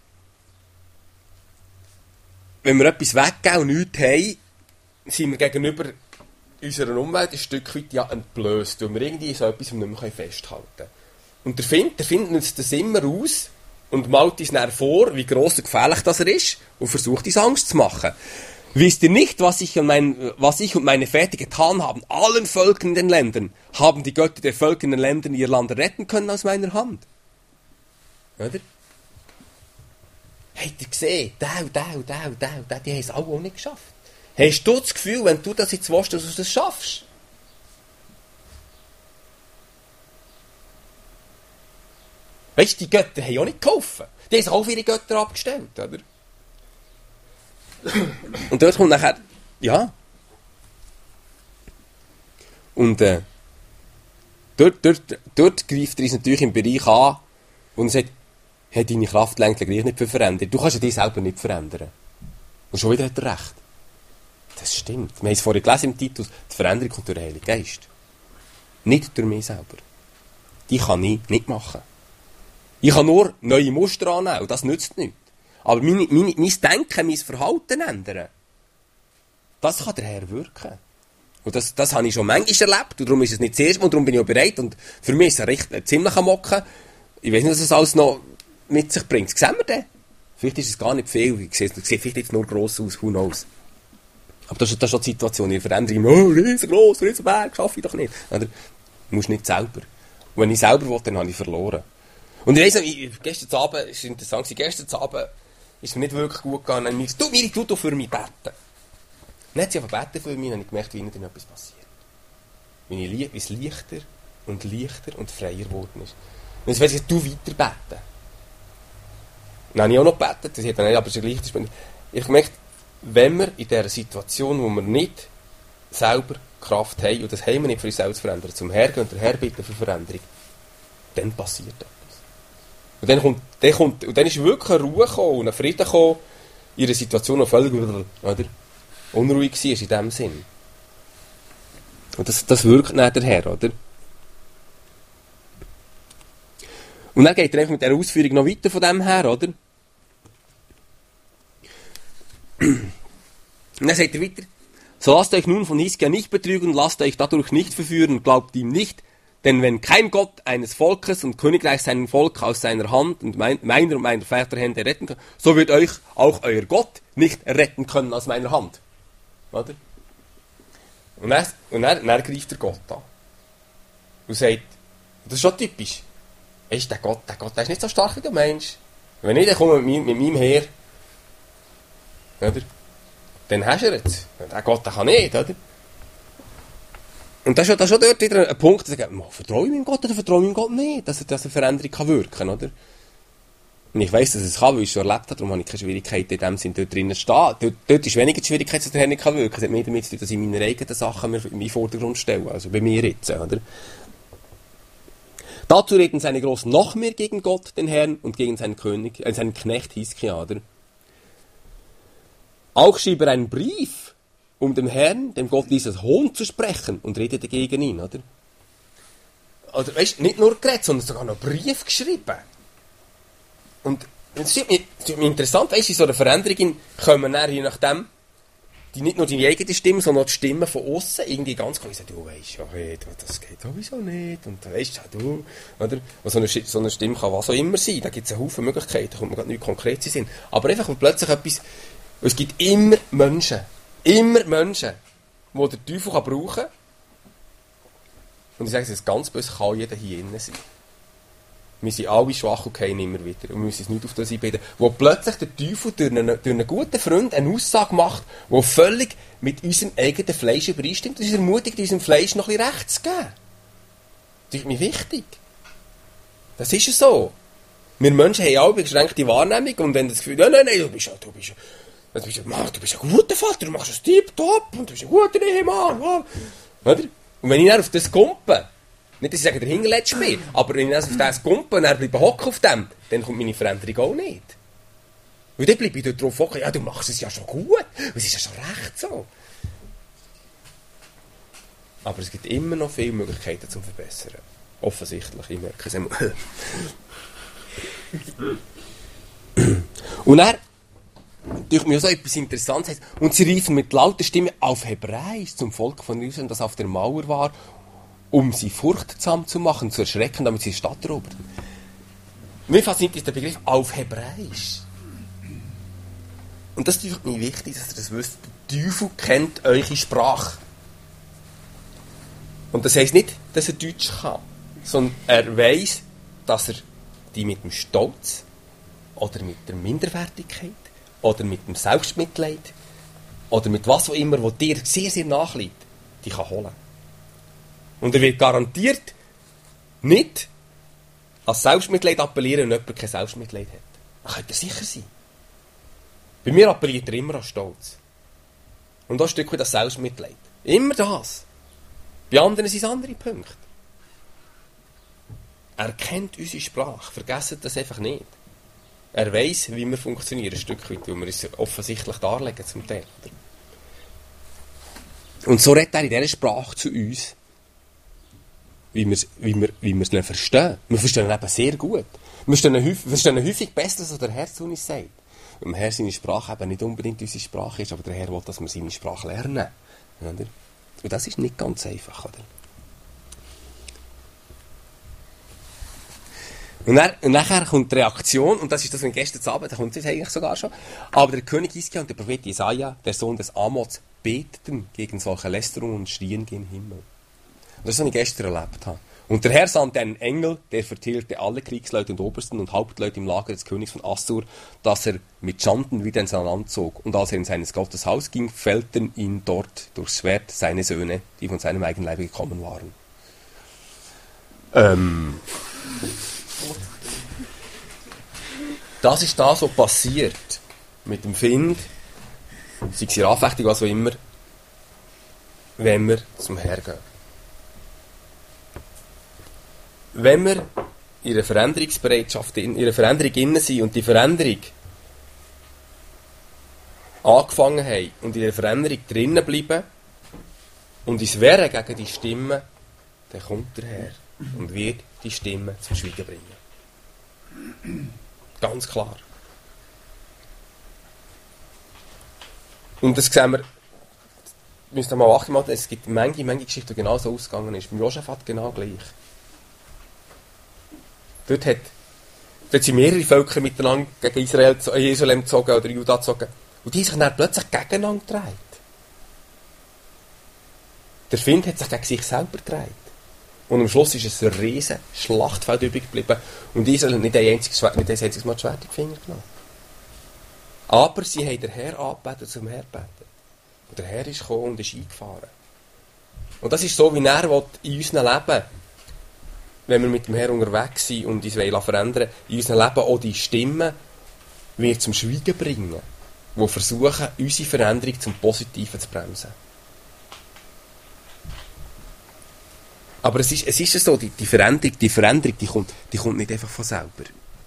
[SPEAKER 1] wenn wir etwas weggeben und nichts haben, sind wir gegenüber unserer Umwelt ein Stück weit ja entblößt, weil wir irgendwie so etwas nicht mehr festhalten können. Und der Find, der Find nutzt das immer aus und malt uns dann vor, wie gross und gefährlich das er ist und versucht uns Angst zu machen. Wisst ihr nicht, was ich, und mein, was ich und meine Väter getan haben? Allen Völkern in den Ländern haben die Götter der Völker in den Ländern ihr Land retten können aus meiner Hand. Oder? Habt ihr gesehen? Der und der und der und der und der, die haben es alle auch nicht geschafft. Hast du das Gefühl, wenn du das jetzt willst, dass du das schaffst? Weißt du, die Götter haben auch nicht geholfen. Die haben sich auch für ihre Götter abgestellt, oder? Und dort kommt nachher, ja. Und äh, dort, dort, dort greift er uns natürlich im Bereich an und sagt, hey, deine Kraft lenkt gleich nicht für verändern. Du kannst ja dich selber nicht verändern. Und schon wieder hat er recht. Das stimmt. Wir haben es vorhin gelesen im Titel, die Veränderung kommt durch den Heiligen Geist. Nicht durch mich selber. Die kann ich nicht machen. Ich kann nur neue Muster annehmen, und das nützt nichts. Aber meine, meine, mein Denken, mein Verhalten ändern, das kann der Herr wirken. Und das, das habe ich schon manchmal erlebt, und darum ist es nicht das erste Mal, und darum bin ich auch bereit, und für mich ist es recht äh, ziemlich am Mocken. Ich weiß nicht, was es alles noch mit sich bringt. Sehen wir den? Vielleicht ist es gar nicht viel, ich sehe, es sieht vielleicht jetzt nur gross aus, who knows. Aber das ist, das ist schon die Situation, ich verändere immer, oh, riesengroß, riesenberg, schaffe ich doch nicht. Oder? Du musst nicht selber. Und wenn ich selber will, dann habe ich verloren. Und ich weiss noch, gestern Abend, es war interessant, gestern Abend ist es mir nicht wirklich gut gegangen, und ich gesagt, du, Miri, tu doch für mich beten. Dann hat sie aber beten für mich, und habe ich gemerkt, wie ihnen etwas passiert. Wie, ich, wie es leichter und leichter und freier geworden ist. Und jetzt weiss ich, du weiter beten. Dann habe ich auch noch gebetet, das hat dann nicht, aber es ist leicht. Ich habe gemerkt, wenn wir in dieser Situation, wo wir nicht selber Kraft haben, und das haben wir nicht für uns selbst zu verändern, zum Hergehen und der Herr bitten für Veränderung, dann passiert etwas. Und dann, kommt, dann, kommt, und dann ist wirklich eine Ruhe gekommen und ein Frieden gekommen in einer Situation, die völlig oder, unruhig war in diesem Sinn. Und das, das wirkt nicht der Herr, oder? Und dann geht er einfach mit dieser Ausführung noch weiter von dem her, oder? Und dann sagt er weiter, so lasst euch nun von Hiskia nicht betrügen, lasst euch dadurch nicht verführen und glaubt ihm nicht, denn wenn kein Gott eines Volkes und Königreich sein Volk aus seiner Hand und mein, meiner und meiner Väter Hände retten kann, so wird euch auch euer Gott nicht retten können aus meiner Hand. Oder? Und dann, und dann, dann greift der Gott an. Und sagt, das ist schon typisch, ist der Gott, der Gott, der ist nicht so stark wie der Mensch. Wenn ich, dann komme mit, mit meinem Heer, oder? Dann hast du ihn jetzt. Der Gott, der kann nicht, oder? Und das ist, das ist schon dort wieder ein Punkt, dass ich sage, vertraue ich meinem Gott oder vertraue ich meinem Gott nicht, dass, dass eine Veränderung kann wirken kann, oder? Und ich weiss, dass es kann, weil ich es schon erlebt habe, darum habe ich keine Schwierigkeit in dem Sinn dort drinnen zu stehen. Dort, dort ist weniger die Schwierigkeit, dass der Herr nicht kann wirken kann. Es hat mehr damit zu tun, dass ich meine eigenen Sachen mir in den Vordergrund stelle, also bei mir jetzt, oder? Dazu reden seine Großen noch mehr gegen Gott, den Herrn, und gegen seinen König, äh, seinen Knecht Hiskia, oder? Auch schrieb er einen Brief, um dem Herrn, dem Gott dieses Hohn zu sprechen, und redete gegen ihn, oder? Oder, weißt, nicht nur geredet, sondern sogar noch einen Brief geschrieben. Und es ist mir, es ist mir interessant, weißt du, in so einer Veränderung kommen dann, je nachdem, die nicht nur deine eigene Stimme, sondern auch die Stimmen von außen irgendwie ganz klar sagen, du weisst ja, hey, das geht sowieso nicht, und weisst ja, du, oder? Und so eine, so eine Stimme kann was auch immer sein, da gibt es einen Haufen Möglichkeiten, da kommt man gerade nicht konkret zu sein. Aber einfach, wenn plötzlich etwas, es gibt immer Menschen, immer Menschen, die der Teufel kann brauchen kann. Und ich sage es jetzt ganz böse, kann jeder hier innen sein. Wir sind alle schwach und gehen immer wieder. Und wir müssen es nicht auf das einbilden. Wo plötzlich der Teufel durch einen, durch einen guten Freund eine Aussage macht, die völlig mit unserem eigenen Fleisch übereinstimmt. Und uns ermutigt, unserem Fleisch noch ein bisschen Recht zu geben. Das ist mir wichtig. Das ist so. Wir Menschen haben alle beschränkte Wahrnehmung und wenn das Gefühl, nein, nein, nein, du bist ja, du bist ja, du bist ja, Mann, du bist ein guter Vater, du machst es tipptopp und du bist ein guter Ehemann, ja. Oder? Und wenn ich dann auf das kumpe, nicht, dass ich sage, der Hinterletzt mir, aber wenn ich dann auf das kumpe und dann bleibe hocken auf dem, dann kommt meine Veränderung auch nicht. Weil dann bleibe ich dort drauf hocken, ja, du machst es ja schon gut, es ist ja schon recht so. Aber es gibt immer noch viele Möglichkeiten zum Verbessern. Offensichtlich, ich merke es immer. Und er durch mir so etwas Interessantes. Und sie riefen mit lauter Stimme auf Hebräisch zum Volk von Jerusalem, das auf der Mauer war, um sie furchtsam zu machen, zu erschrecken, damit sie die Stadt eroberten. Mir fasziniert der Begriff auf Hebräisch. Und das ist mir wichtig, dass ihr das wisst. Der Teufel kennt eure Sprache. Und das heisst nicht, dass er Deutsch kann, sondern er weiss, dass er die mit dem Stolz oder mit der Minderwertigkeit oder mit dem Selbstmitleid oder mit was auch immer, was dir sehr, sehr nachliegt, die kann holen. Und er wird garantiert nicht als Selbstmitleid appellieren, wenn jemand kein Selbstmitleid hat. Da könnt ihr sicher sein. Bei mir appelliert er immer an Stolz. Und da ein Stück weit das Selbstmitleid. Immer das. Bei anderen sind es andere Punkte. Er kennt unsere Sprache. Vergesst das einfach nicht. Er weiss, wie wir funktionieren, ein Stück weit, weil wir es offensichtlich darlegen zum Teil. Und so redet er in dieser Sprache zu uns, wie wir, wie wir, wie wir es verstehen. Wir verstehen ihn eben sehr gut. Wir verstehen ihn häufig, verstehen ihn häufig besser, als der Herr zu uns sagt. Weil der Herr seine Sprache eben nicht unbedingt unsere Sprache ist, aber der Herr will, dass wir seine Sprache lernen. Oder? Und das ist nicht ganz einfach, oder? Und, dann, und nachher kommt die Reaktion, und das ist das, was gestern Abend, da kommt es eigentlich sogar schon, aber der König Hiskia und der Prophet Jesaja, der Sohn des Amoz, beteten gegen solche Lästerungen und schrien gen Himmel. Und das ist, was ich gestern erlebt habe. Und der Herr sandte einen Engel, der vertilgte alle Kriegsleute und Obersten und Hauptleute im Lager des Königs von Assur, dass er mit Schanden wieder in sein Land zog. Und als er in seines Gottes Haus ging, fällten ihn dort durchs Schwert seine Söhne, die von seinem eigenen Leibe gekommen waren. Ähm... Das ist das, was passiert mit dem Find, sei es in Anfechtung, was auch immer, wenn wir zum Herrn gehen. Wenn wir in einer Veränderungsbereitschaft, in einer Veränderung innen sind und die Veränderung angefangen haben und in der Veränderung drinnen bleiben und uns wehren gegen die Stimme, dann kommt der Herr und wird die Stimme zum Schweigen bringen. Ganz klar. Und das sehen wir, müsst ihr mal achten, es gibt manche, manche Geschichten, die genau so ausgegangen ist. Beim Josaphat genau gleich. Dort, hat, dort sind mehrere Völker miteinander gegen Israel, Jerusalem gezogen oder Juda gezogen. Und die haben sich dann plötzlich gegeneinander gedreht. Der Find hat sich gegen sich selber gedreht. Und am Schluss ist es ein riesen Schlachtfeld übrig geblieben. Und Israel hat nicht ein einziges, nicht ein einziges Mal das Schwert in die Finger genommen. Aber sie haben den Herr angebetet zum Herr gebeten. Und der Herr ist gekommen und ist eingefahren. Und das ist so, wie er will in unserem Leben, wenn wir mit dem Herrn unterwegs sind und uns verändern wollen, in unserem Leben auch die Stimmen wir zum Schweigen bringen, die versuchen, unsere Veränderung zum Positiven zu bremsen. Aber es ist, es ist so, die, die Veränderung, die Veränderung, die kommt, die kommt nicht einfach von selber.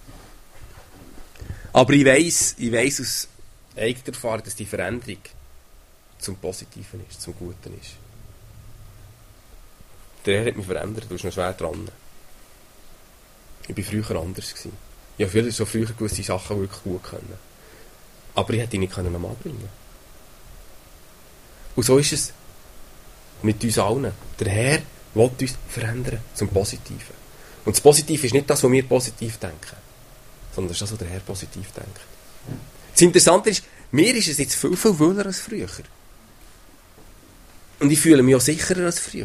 [SPEAKER 1] Aber ich weiss, ich weiss aus eigener Erfahrung, dass die Veränderung zum Positiven ist, zum Guten ist. Der Herr hat mich verändert, du bist noch schwer dran. Ich war früher anders. Ich habe viele so früher gewisse Sachen wirklich gut können. Aber ich hätte ihn nicht normal bringen. Und so ist es mit uns allen. Der Herr will uns verändern zum Positiven. Und das Positive ist nicht das, was wir positiv denken, sondern das ist das, was der Herr positiv denkt. Das Interessante ist, mir ist es jetzt viel, viel wohler als früher. Und ich fühle mich auch sicherer als früher.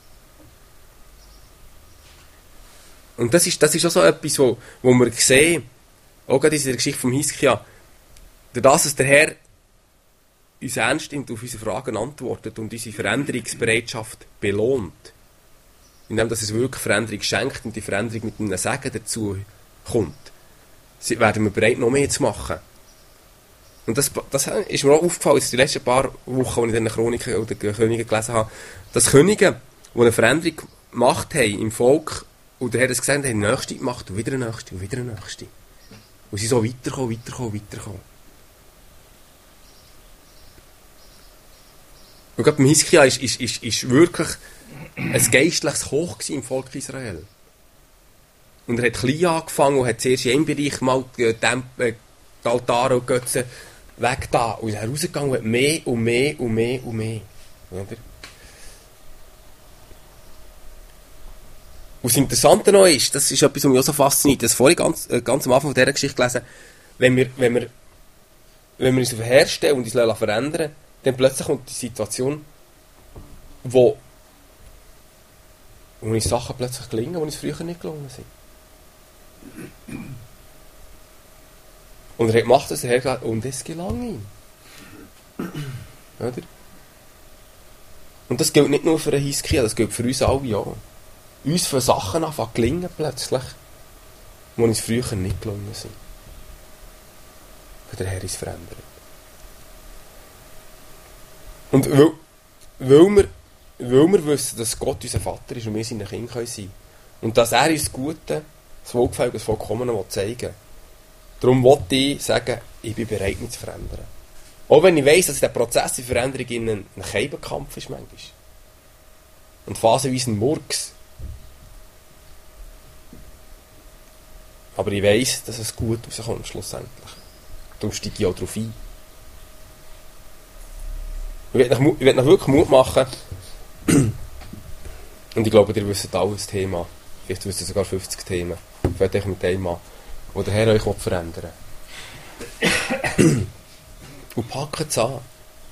[SPEAKER 1] Und das ist, das ist auch so etwas, wo, wo wir sehen, auch gerade in der Geschichte vom Hiskia, durch das, dass der Herr uns ernst nimmt, auf unsere Fragen antwortet und unsere Veränderungsbereitschaft belohnt, indem dass es wirklich Veränderung schenkt und die Veränderung mit einem Segen dazu kommt, werden wir bereit, noch mehr zu machen. Und das, das ist mir auch aufgefallen, jetzt die letzten paar Wochen, als ich in den Chroniken oder Königen gelesen habe, dass Könige, die eine Veränderung gemacht haben im Volk, und der Herr es gesagt hat, haben eine nächste gemacht und wieder eine nächste und wieder eine nächste. Und sie so weiterkommen, weiterkommen, weiterkommen. Und gerade beim Hiskia ist, ist, ist, ist wirklich ein geistliches Hoch im Volk Israel. Und er hat klein angefangen und hat zuerst in einem Bereich mal die, die Altare und Götzen weg da. Und er ist rausgegangen und hat mehr und mehr und mehr und mehr. Oder? Und das Interessante noch ist, das ist etwas, was mich auch so fasziniert, das vorhin ganz, äh, ganz am Anfang von dieser Geschichte gelesen, wenn wir, wenn wir, wenn wir uns auf Herr stellen und uns verändern, dann plötzlich kommt die Situation, wo, wo uns Sachen plötzlich gelingen, die uns früher nicht gelungen sind. Und er hat gemacht, dass er hergeht, und es gelang ihm. Oder? Und das gilt nicht nur für den Hiskia, das gilt für uns alle auch. Uns für Sachen anfangen gelingen plötzlich, die uns früher nicht gelungen sind. Weil der Herr uns verändert. Und weil, weil, wir, weil wir wissen, dass Gott unser Vater ist und wir seine Kinder sein können. Und dass er uns das Gute, das Wohlgefällige, das Vollkommene zeigen will. Darum wollte ich sagen, ich bin bereit, mich zu verändern. Auch wenn ich weiss, dass der Prozess der Veränderung in ein, ein Keibenkampf ist manchmal. Und phasenweise ein Murks. Aber ich weiss, dass es gut rauskommt, schlussendlich. Darum steige ich auch darauf ein. Ich werde euch, ich werde euch wirklich Mut machen. Und ich glaube, ihr wisst alle das Thema. Vielleicht wisst ihr sogar fünfzig Themen. Fällt euch mit dem an, wo der Herr euch verändern will. Und packt es an.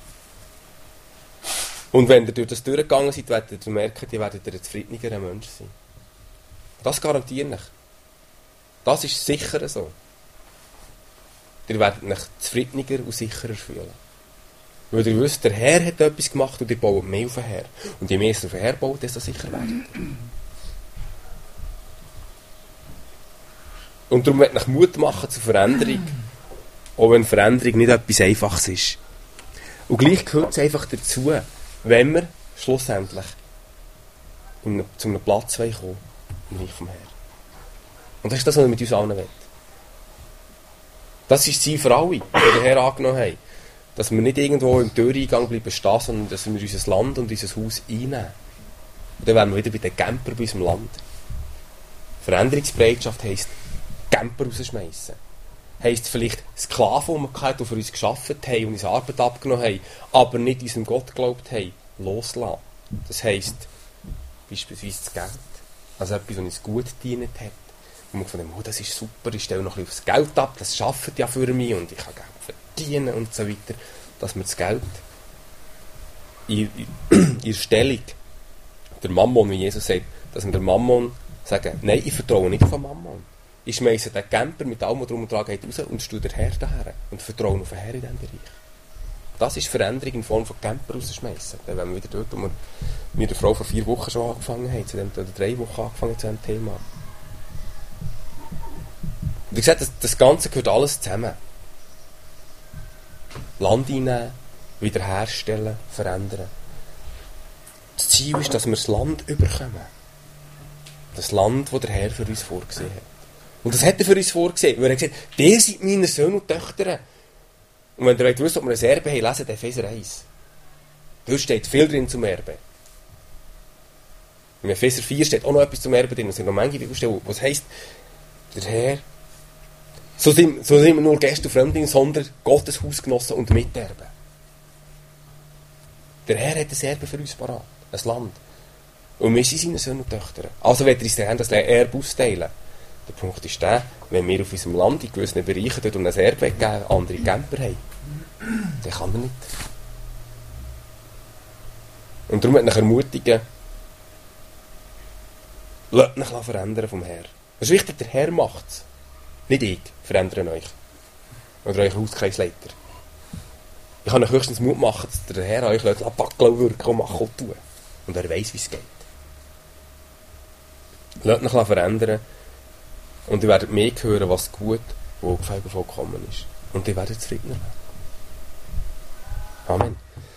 [SPEAKER 1] Und wenn ihr durch das durchgegangen seid, werdet ihr merken, ihr werdet ein zufriedener Mensch sein. Das garantiere ich. Das ist sicher so. Ihr werdet euch zufriedener und sicherer fühlen. Weil ihr wisst, der Herr hat etwas gemacht und ihr baut mehr auf den Herr. Und je mehr ihr auf den Herr baut, desto sicher werdet ihr. Und darum möchte ich Mut machen zur Veränderung. Auch wenn Veränderung nicht etwas Einfaches ist. Und gleich gehört es einfach dazu, wenn wir schlussendlich in, zu einem Platz kommen, im Reich vom Herrn. Und das ist das, was wir mit uns allen wollen. Das ist das Ziel für alle, die den Herr angenommen haben. Dass wir nicht irgendwo im Türeingang bleiben stehen, sondern dass wir unser Land und unser Haus einnehmen. Und dann wären wir wieder bei den Camper bei unserem Land. Veränderungsbereitschaft heisst, Camper rausschmeissen. Heisst vielleicht Sklaven, die wir hatten, die für uns gearbeitet haben und uns Arbeit abgenommen haben, aber nicht unserem Gott geglaubt haben, loslassen. Das heisst beispielsweise das Geld. Also etwas, das uns gut gedient hat. Und man von dem, oh, das ist super, ich stelle noch ein bisschen aufs Geld ab, das arbeitet ja für mich und ich kann Geld verdienen und so weiter. Dass wir das Geld in ihrer Stellung, der Mammon, wie Jesus sagt, dass wir der Mammon sagen, nein, ich vertraue nicht auf den Mammon. Ich schmeisse den Camper mit allem, was drum und dran geht, raus und stehe der Herr daher und vertraue auf den Herr in diesem Bereich. Das ist Veränderung in Form von Camper rausschmeissen. Dann wären wir wieder dort, wo wir mit der Frau vor vier Wochen schon angefangen haben, zu dem, oder drei Wochen angefangen zu diesem Thema. Und wie gesagt, das, das Ganze gehört alles zusammen. Land einnehmen, wiederherstellen, verändern. Das Ziel ist, dass wir das Land überkommen. Das Land, das der Herr für uns vorgesehen hat. Und das hat er für uns vorgesehen. Weil er gesagt hat, ihr seid meine Söhne und Töchter. Und wenn ihr wollt wissen, ob wir ein Erbe haben, lesen Epheser eins. Dort steht viel drin zum Erbe. Im Epheser vier steht auch noch etwas zum Erbe drin. Es sind noch manche Bibelstellen, was heisst, der Herr, so sind, so sind wir nur Gäste und Fremdlinge, sondern Gottes Hausgenossen und Miterben. Der Herr hat ein Erbe für uns parat, ein Land. Und wir sind seine Söhne und Töchter. Also wird er uns dann das Erbe austeilen. Der Punkt ist der, wenn wir auf unserem Land in gewissen Bereichen dort um ein Erbe geben, andere Camper haben, dann kann er nicht. Und darum möchte ich ermutigen, lasst euch verändern vom Herrn. Das ist wichtig, der Herr macht es. Nicht ich, verändern euch. Oder euch Hauskreisleiter. Ich kann euch höchstens Mut machen, dass der Herr euch Backlau wirken und machen und tun. Und er weiss, wie es geht. Lasst euch verändern. Und ihr werdet mehr hören, was gut wo Wohlgefallen vollkommen ist. Und die werden zufriedener werden. Amen.